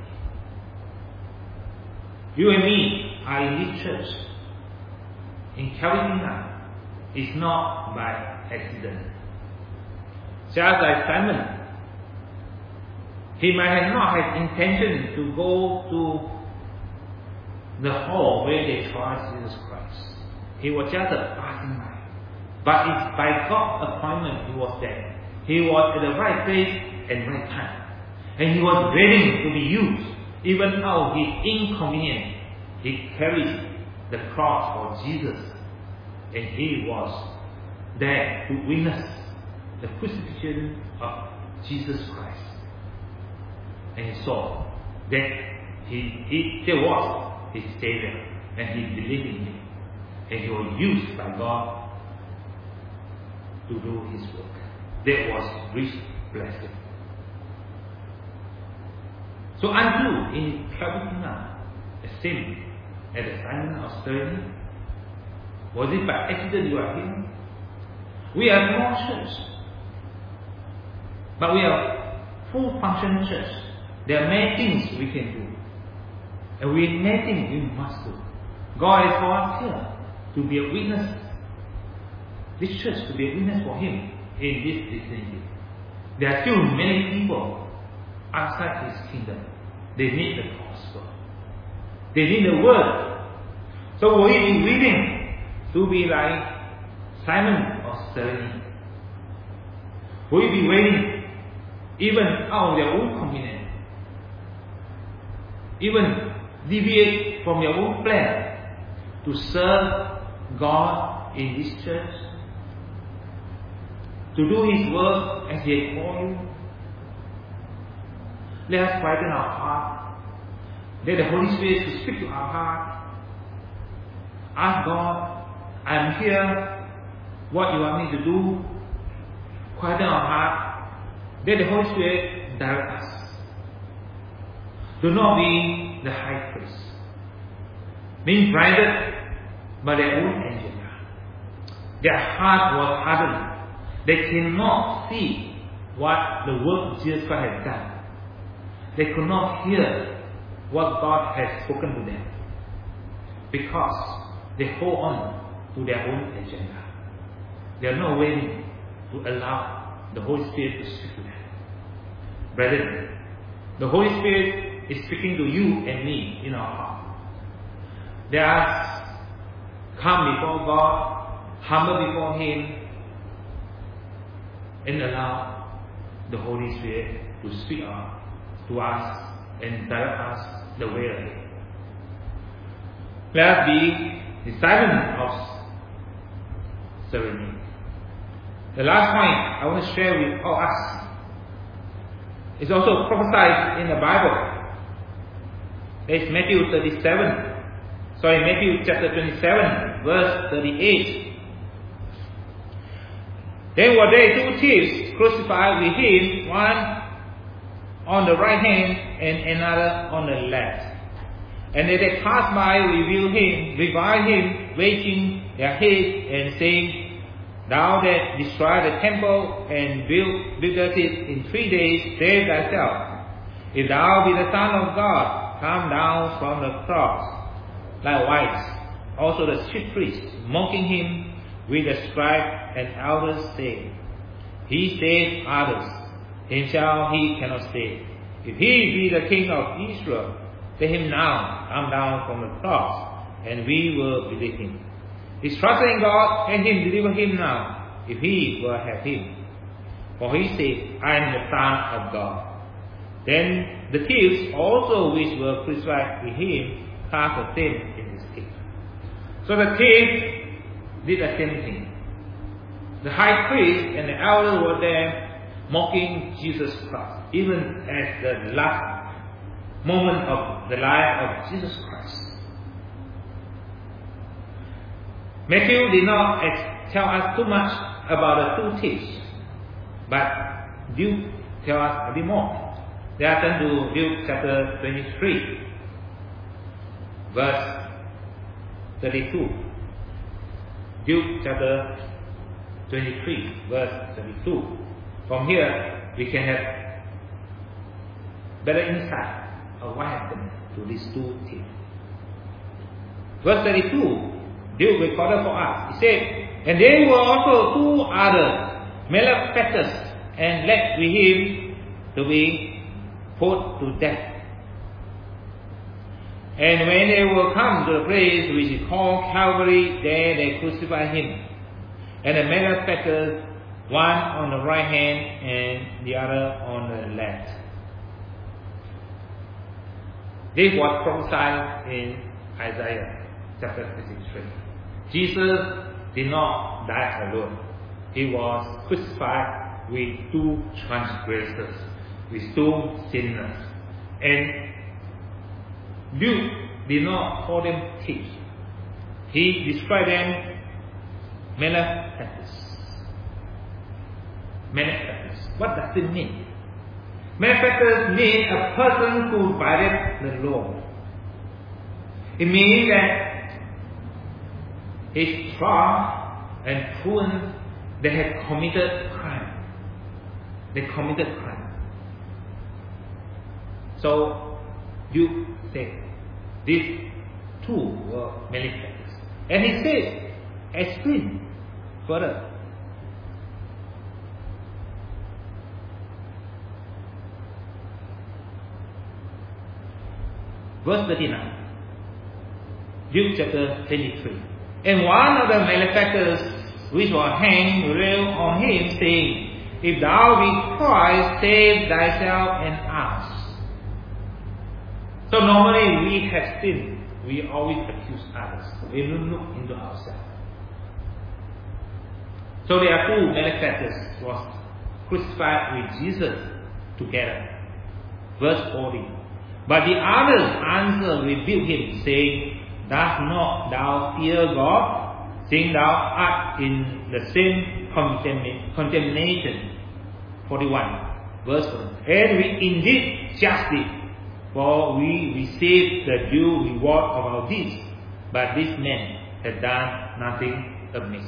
You and me are in this church in Carolina, is not by accident. Just like Simon, he might have not had intention to go to the hall where they tried Jesus Christ. He was just a passing by. But it's by God's appointment he was there. He was at the right place and right time. And he was ready to be used. Even though his inconvenience, he carried the cross for Jesus. And he was there to witness the crucifixion of Jesus Christ. And he saw that he, he there was his Savior, and he believed in him. And he was used by God to do his work. That was rich blessing. So until in Capitana, a sin at the Simon of Cyrene, was it by accident you are here? We are a small church, but we are full function church. There are many things we can do, and we many things we must do. God has called us here to be a witness. This church to be a witness for Him in this vicinity. There are still many people outside His kingdom. They need the gospel. They need the word. So will we be willing to be like Simon of Cyrene? Will we be willing, even out of their own convenience, even deviate from your own plan to serve God in this church, to do His work as He has called you? Let us quieten our heart. Let the Holy Spirit to speak to our heart. Ask God, I am here. What you want me to do? Quieten our heart. Let the Holy Spirit direct us. Do not be the high priest, being blinded by their own agenda. Their heart was hardened. They cannot see what the work Jesus Christ has done. They could not hear what God has spoken to them, because they hold on to their own agenda. They are not willing to allow the Holy Spirit to speak to them. Brethren, the Holy Spirit is speaking to you and me in our heart. Let us come before God, humble before Him, and allow the Holy Spirit to speak to us and direct us the way ahead. Let us be disciples of Cyrene. The last point I want to share with all us is also prophesied in the Bible. It's Matthew thirty-seven. Sorry, Matthew chapter twenty-seven, verse thirty-eight. Then were there two thieves crucified with him, one on the right hand and another on the left. And they that passed by reviled him, reviled him, raising their heads and saying, Thou that destroyed the temple and built, buildest it in three days, save thyself. If thou be the Son of God, come down from the cross. Likewise, also the chief priests, mocking him with the scribes and elders, say, He saved others, himself he cannot save. If he be the King of Israel, let him now come down from the cross, and we will believe him. He's trusting in God, and him deliver him now, if he will have him. For he said, I am the Son of God. Then the thieves also which were crucified with him cast the same in his teeth. So the thieves did the same thing. The high priest and the elders were there mocking Jesus Christ, even at the last moment of the life of Jesus Christ. Matthew did not tell us too much about the two thieves, but Luke tells us a bit more. Let us turn to Luke chapter twenty-three, verse thirty-two. Luke chapter twenty-three, verse thirty-two. From here, we can have better insight of what happened to these two thieves. Verse thirty-two, Luke recorded for us. He said, And there were also two other malefactors, and led with him to be put to death. And when they will come to the place which is called Calvary, there they crucified him. And the malefactors, one on the right hand and the other on the left. This was prophesied in Isaiah chapter fifty-three. Jesus did not die alone. He was crucified with two transgressors, with two sinners. And Luke did not call them thieves. He described them malefactors. Malefactors. What does it mean? Malefactors mean a person who violated the law. It means that he's strong and proven they have committed crime. They committed crime. So you say these two were malefactors. And he says, explain further. Verse thirty-nine. Luke chapter twenty-three. And one of the malefactors which were hanged railed on him, saying, If thou be Christ, save thyself and us. So normally we have sinned. We always accuse others. We don't look into ourselves. So there are two malefactors was crucified with Jesus together. Verse forty. But the others answered, rebuked him, saying, Does not thou fear God, seeing thou art in the same condemnation? forty-one. Verse one. And we indeed justly, for we receive the due reward of our deeds. But this man had done nothing amiss.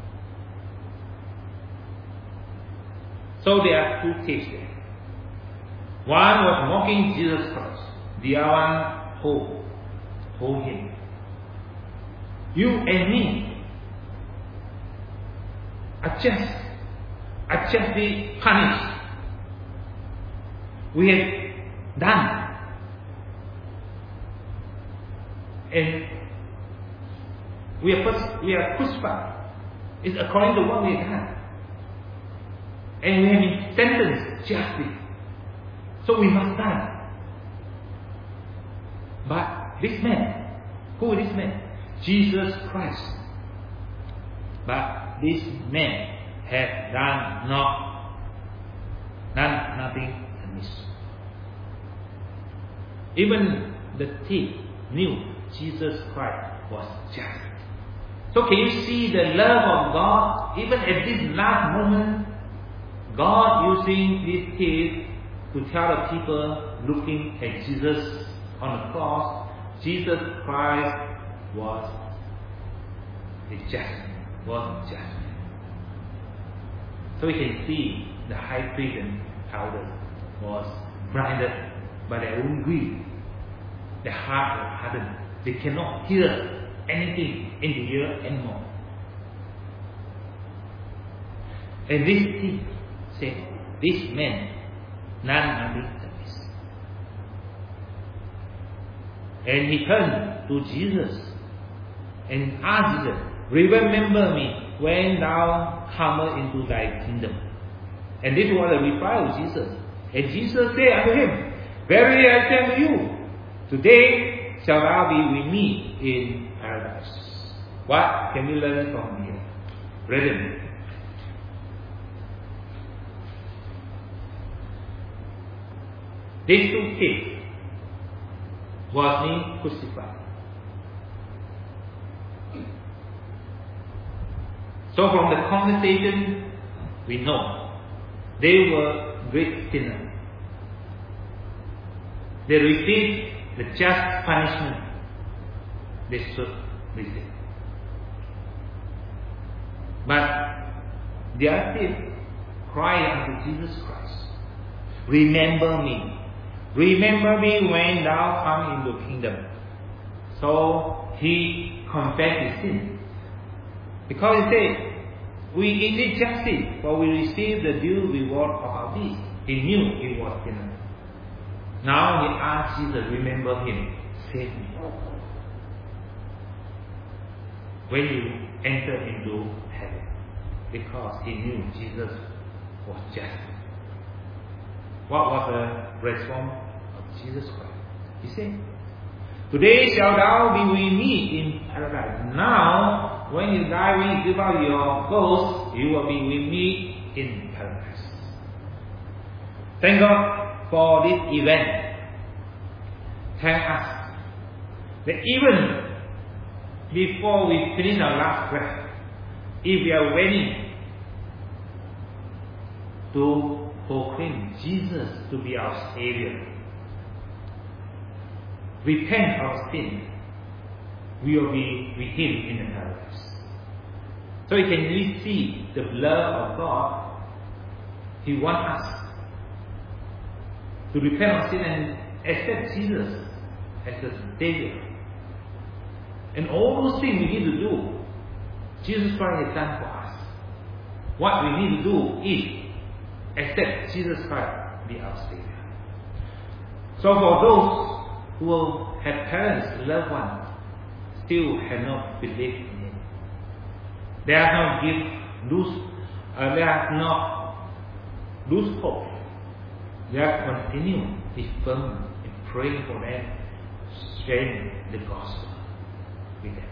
So there are two cases there. One was mocking Jesus Christ. The other one told, told him, You and me are just, are justly punished. We have done. And we are, we are crucified. It's according to what we have done. And we have been sentenced justly. So we must die. But this man, who is this man? Jesus Christ. But this man had done not, done nothing amiss. Even the thief knew Jesus Christ was just. So can you see the love of God? Even at this last moment, God using this thief to tell the people looking at Jesus on the cross, Jesus Christ was a just, was a just. So we can see the high priest and elders was blinded by their own greed. Their heart was hardened. They cannot hear anything in the ear anymore. And this thief said, This man, none of it amiss. And he turned to Jesus and asked Jesus, Remember me when thou comest into thy kingdom. And this was the reply of Jesus. And Jesus said unto him, Verily I say unto you, today shall thou be with me in paradise. What can we learn from here? Brethren, these two thieves was being crucified. So from the conversation, we know they were great sinners. They received the just punishment they should receive. But the other thief cried unto Jesus Christ, Remember me. Remember me when thou come into the kingdom. So he confessed his sin. Because he said, we indeed justice, for we receive the due reward of our deeds. He knew he was sinner. Now he asked Jesus, remember him, save me. When you enter into heaven, because he knew Jesus was just. What was the response of Jesus Christ? He said, today shalt thou be with me in paradise. Now, when you die, when you give out your ghost, you will be with me in paradise. Thank God for this event. Thank us that even before we finish our last breath, if we are ready to proclaim Jesus to be our Savior, repent our sin, we will be with Him in the paradise. So we can receive the love of God. He wants us to repent our sin and accept Jesus as a Savior. And all those things we need to do, Jesus Christ has done for us. What we need to do is accept Jesus Christ be our Savior. So for those who have parents, loved ones, still have not believed in Him, they are not give lose, uh, they are not lose hope. They are continue be firm in praying for them, sharing the gospel with them.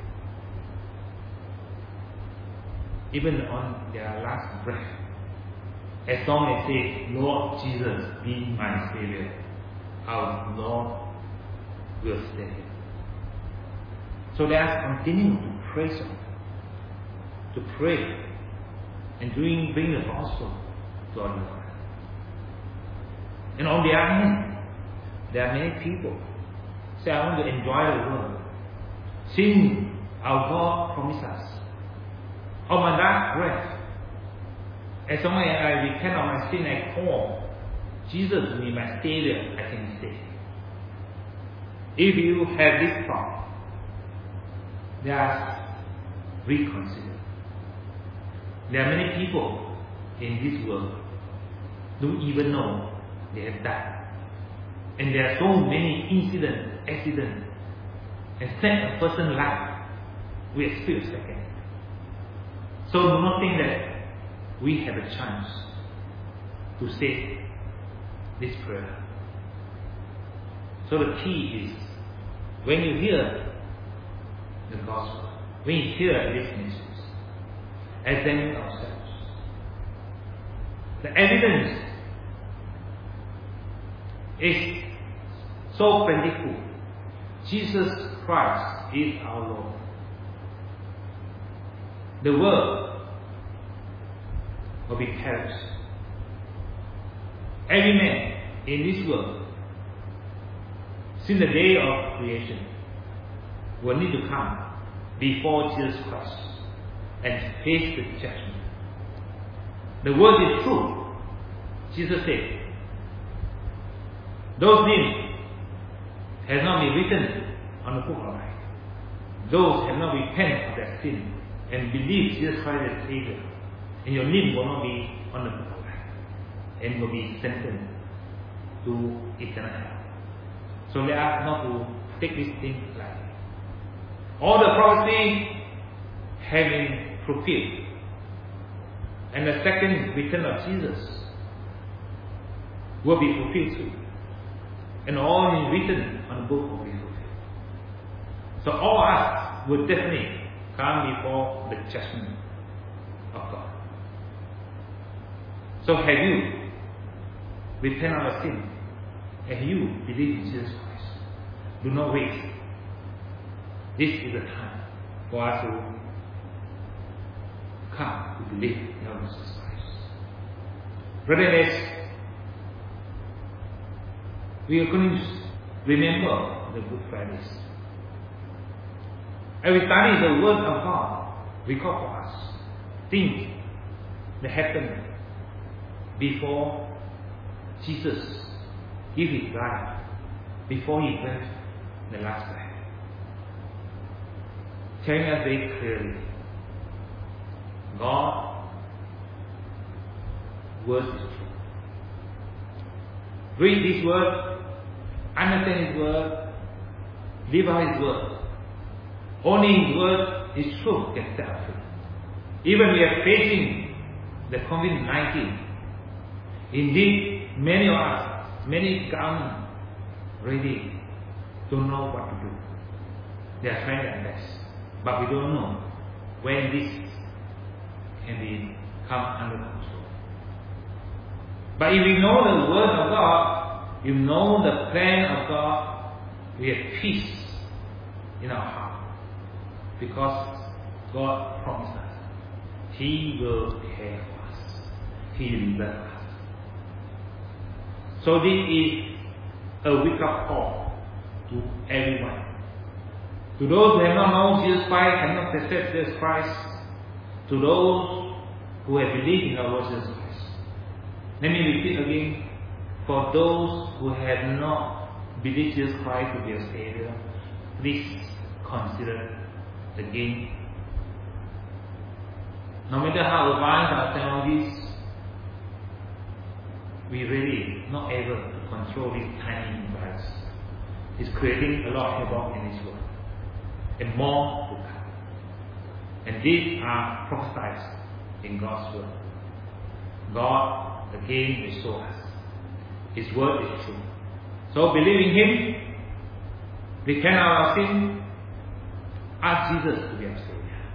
Even on their last breath, as long as they say, Lord Jesus, be my Savior, our Lord will save him. So let us continue to praise Him, to pray, and doing, bring the gospel to our Lord. And on the other hand, there are many people say, I want to enjoy the world. Since our God promised us, on my last breath, as long as I repent of my sin, I call Jesus to be my Savior, I can be saved. If you have this thought, just reconsider. There are many people in this world don't even know they have died. And there are so many incidents, accidents, and set a person's life with a split second. So do not think that we have a chance to say this prayer. So the key is, when you hear the gospel, when you hear this message, examine ourselves. The evidence is so plentiful. Jesus Christ is our Lord. The world will be perished. Every man in this world, since the day of creation, will need to come before Jesus Christ and face the judgment. The word is true. Jesus said, those names have not been written on the book of life. Those have not repented of their sin and believe Jesus Christ as Savior, and your name will not be on the book of life and will be sentenced to eternal hell. So let us not to take this thing lightly. All the prophecies have been fulfilled, and the second return of Jesus will be fulfilled too. And all is written on the book will be fulfilled. So all us will definitely come before the judgment of God. So have you repented of your sin? Have you believed in Jesus Christ? Do not wait. This is the time for us to come to believe in our Jesus Christ. Brothers, we are going to remember the Good Fridays. And we study the Word of God, record for us things that happened before Jesus gave His life, before He breathed the last breath. Telling us very clearly God word is true. Read His word, understand His word, live out His word. Only His word is true can set us free. Even we are facing the COVID nineteen. Indeed, many of us, many governments really don't know what to do. They are trying their best, but we don't know when this can be come under control. But if we know the word of God, you know the plan of God, we have peace in our heart, because God promised us He will care for us. He will bless us. So this is a wake-up call to everyone. To those who have not known Jesus Christ, have not accepted Jesus Christ, to those who have believed in our Lord Jesus Christ. Let me repeat again. For those who have not believed Jesus Christ to be a Savior, please consider again. No matter how advanced our technologies, we really not able to control this tiny virus. It's creating a lot of havoc in this world, and more to come. And these are prophesied in God's word. God again will show us His word is true. So believe in Him, repent of our sin, ask Jesus to be our Savior.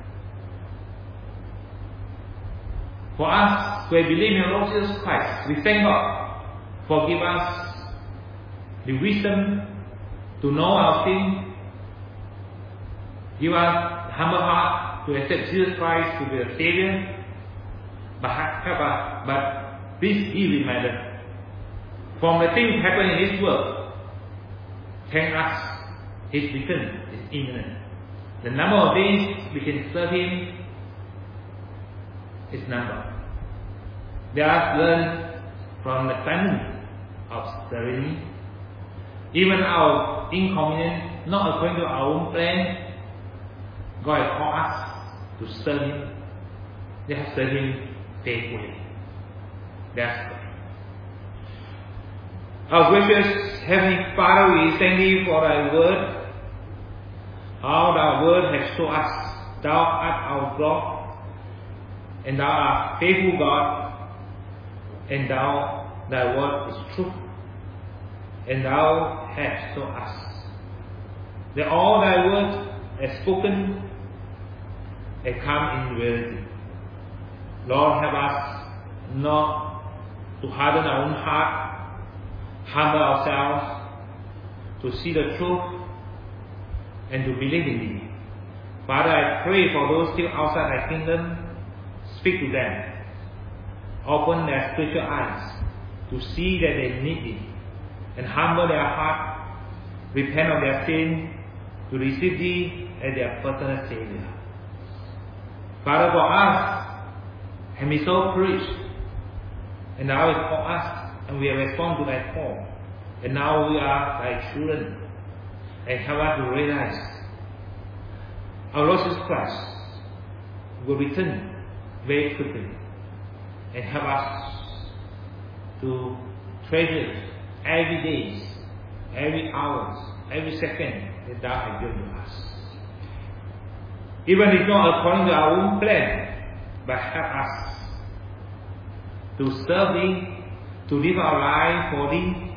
For us who have believed in Lord Jesus Christ, we thank God for giving us the wisdom to know our sin, give us the humble heart to accept Jesus Christ to be a Savior. But help us, but please be reminded from the things happening in this world, thank us His return is imminent. The number of days we can serve Him is numbered. Let us learn from the timing of ceremony. Even our inconvenience, not according to our own plan, God has called us to serve Him. Let us serve Him faithfully. That's good. Our gracious Heavenly Father, we thank Thee for Thy word. How Thy word has shown us Thou art our God, and Thou art faithful God, and Thou, Thy word is truth, and Thou hast shown us that all Thy words as spoken have come in reality. Lord, help us not to harden our own heart, humble ourselves, to see the truth, and to believe in Thee. Father, I pray for those still outside Thy kingdom, speak to them. Open their spiritual eyes to see that they need Thee, and humble their heart, repent of their sin, to receive Thee as their personal Savior. Father, for us, have been so privileged, and Thou hast called us, and we have responded to Thy call, and now we are Thy children, and help us to realize our Lord Jesus Christ will return very quickly, and help us to treasure every day, every hour, every second that Thou hast given to us. Even if not according to our own plan, but help us to serve Thee, to live our life for Thee,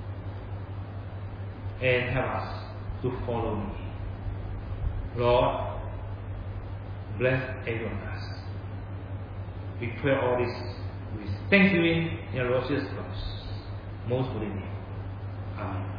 and help us to follow Thee. Lord, bless every one of us. We pray all this with thanksgiving in our Lord Jesus Christ. Most holy name. Amen.